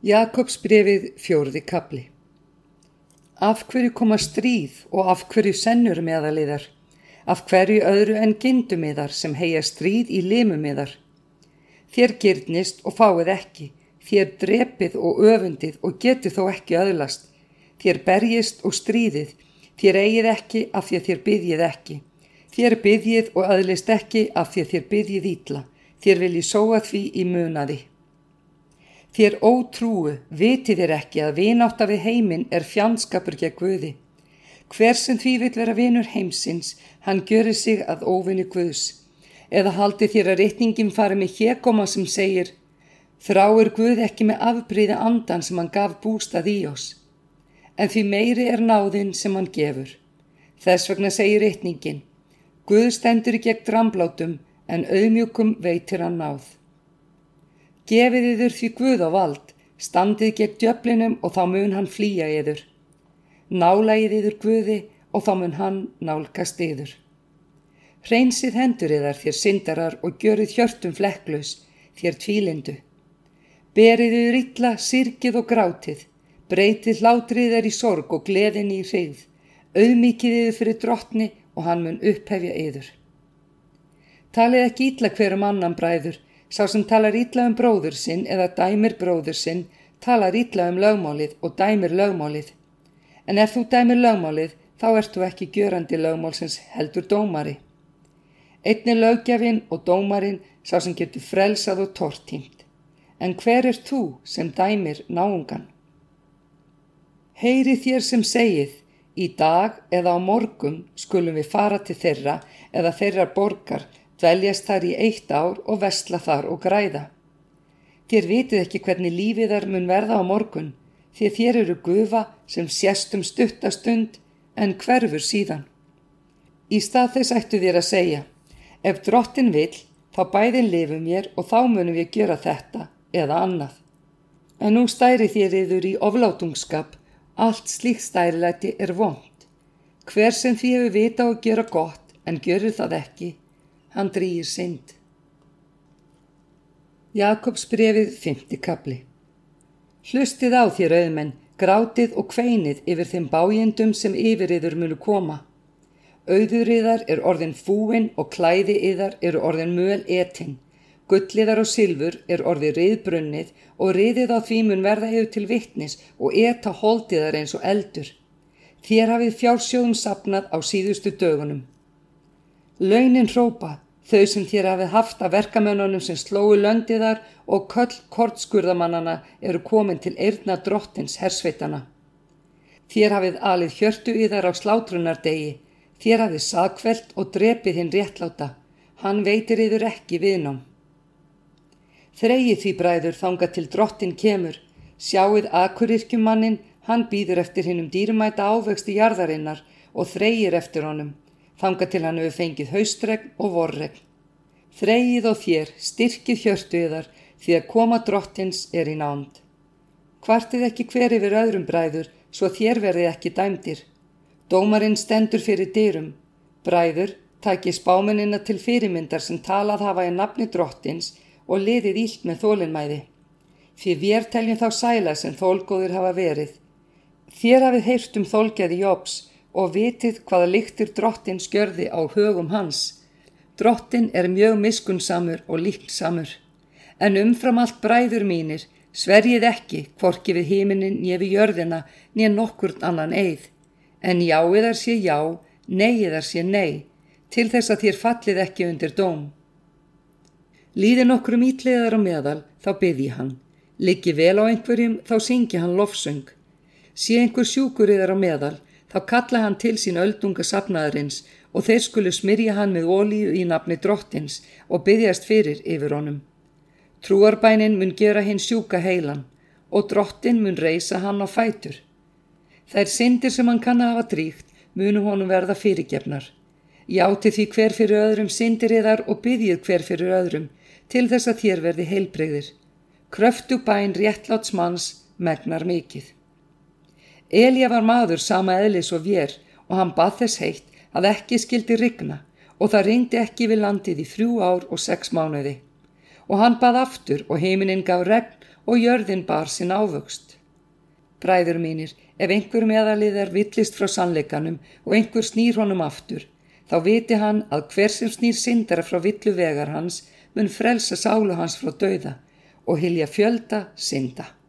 Jakobsbréfið 4. kafli. Af hverju koma stríð og af hverju sennur meðal yðar? Af hverju öðru en gindum yðar sem heyja stríð í limum yðar? Þér girnist og fáið ekki, þér drepið og öfundið og getið þó ekki öðlast. Þér berjist og stríðið, þér eigið ekki af því að þér biðjið ekki. Þér biðjið og öðlist ekki af því að þér biðjið illa, þér viljið sóa því í munaði. Þér ótrúu, vitið þér ekki að vinátta við heiminn fjandskapur gegn Guði. Hver sem því vill vera vinur heimsins, hann gjörir sig að óvini Guðs. Eða haldið þér að ritningin fari með hégóma sem segir: þráir Guð ekki með afbrýði andan sem hann gaf bústað í oss. En því meiri náðin sem hann gefur. Þess vegna segir ritningin: Guð stendur í gegn dramblátum, en auðmjúkum veitir hann náð. Gefið yður því Guð á vald, standið gegn djöflinum og þá mun hann flýja yður. Nálagið yður Guði og þá mun hann nálgast yður. Hreinsið hendur yðar þér syndarar og gjörið hjörtum flekklaus, þér tvílindu. Berið yður illa, syrgið og grátið, breytið hlátrið yðar í sorg og gleðin í hryggð, auðmýkið yður fyrir drottni og hann mun upphefja yður. Talið ekki illa hver annan bræður, sá sem talar illa bróður sinn eða dæmir bróður sinn, talar illa lögmálið og dæmir lögmálið. En ef þú dæmir lögmálið, þá ert þú ekki gjörandi lögmálsins heldur dómari. Einn löggjafinn og dómarinn, sá sem getur frelsað og tortímt. En hver þú sem dæmir náungan? Heyrið þér sem segið: í dag eða á morgun skulum við fara til þeirra eða þeirrar borgar, dveljast þar í 1 ár og versla þar og græða. Þér vitið ekki hvernig lífið þar mun verða á morgun, því þér eru gufa sem sést stutta stund en hverfur síðan. Í stað þess ættu þér að segja: ef Drottinn vill, þá bæði lifum mér og þá munum við gera þetta eða annað. En nú stærið þér yður í oflátungskap, allt slíkt stærilæti vont. Hver sem því hefur vita og gera gott en gjörur það ekki, hann drýgir synd. Jakobsbréfið 5. kafli. Hlustið á þér auðmenn, grátið og kveinið yfir þeim bágindum sem yfir yður munu koma. Auður yðar orðin fúin og klæði yðar orðin möl etin. Gull yðar og silfur orðið ryðbrunnið og ryðið á því mun verða yður til vitnis og eta hold yðar eins og eldur. Þér hafið fjársjóðum safnað á síðustu dögunum. Launin hrópa, þau sem þér hafið haft af verkamönnunum sem slóu löndiðar og köll kortskurðamannana komin til eyrna drottins hersveitana. Þér hafið alið hjörtu yðar á slátrunardegi, þér hafið sakfellt og drepið hinn réttláta, hann veitir yður ekki viðnám. Þreyið því bræður þangað til drottin kemur, sjáið akurirkjumanninn, hann bíður eftir hinnum dýrmæta ávexti jarðarinnar og þreyir eftir honum. Þangað til hann hefur fengið haustregn og vorregn. Þreyið og þér, styrkið hjörtu yðar, því að koma drottins í nánd. Kvartið ekki hver yfir öðrum bræður, svo þér verðið ekki dæmdir. Dómarinn stendur fyrir dyrum. Bræður, takið spámennina til fyrirmyndar sem talað hafa í nafni drottins og liðið illt með þolinmæði. Því vér teljum þá sæla sem þolgóðir hafa verið. Þér hafið heyrt þolgæði Jobs, og vitið hvaða lyktir drottinn skjörði á högum hans. Drottinn mjög miskunnsamur og líknsamur. En umfram allt bræður mínir, sverjið ekki, hvorki við himinin né við jörðina, né nokkurn annan eið. En já yðar sé já, nei yðar sé nei, til þess að þér fallið ekki undir dóm. Líði nokkrum ítliðar á meðal, þá biðji hann. Liggi vel á einhverjum, þá syngi hann lofsöng. Sé einhver sjúkur yðar á meðal, þá kalla hann til sín öldunga safnaðarins og þeir skulu smyrja hann með olíu í nafni drottins og biðjast fyrir yfir honum. Trúarbænin mun gera hinn sjúka heilan og drottin mun reisa hann á fætur. Þær syndir sem hann kann að hafa drígt munu honum verða fyrirgefnar. Játið því hver fyrir öðrum syndir yðar og biðjið hver fyrir öðrum til þess að þér verði heilbrigðir. Kröftug bæn réttláts manns megnar mikið. Elía var maður sama eðlis og vér og hann bað þess heitt að ekki skyldi rigna og það rigndi ekki við landið í 3 ár og 6 mánuði. Og hann bað aftur og himinninn gaf regn og jörðin bar sinn ávöxt. Bræður mínir, ef einhver meðal yðar villist frá sannleikanum og einhver snýr honum aftur, þá viti hann að hver sem snýr syndara frá villu vegar hans mun frelsa sálu hans frá dauða og hylja fjölda synda.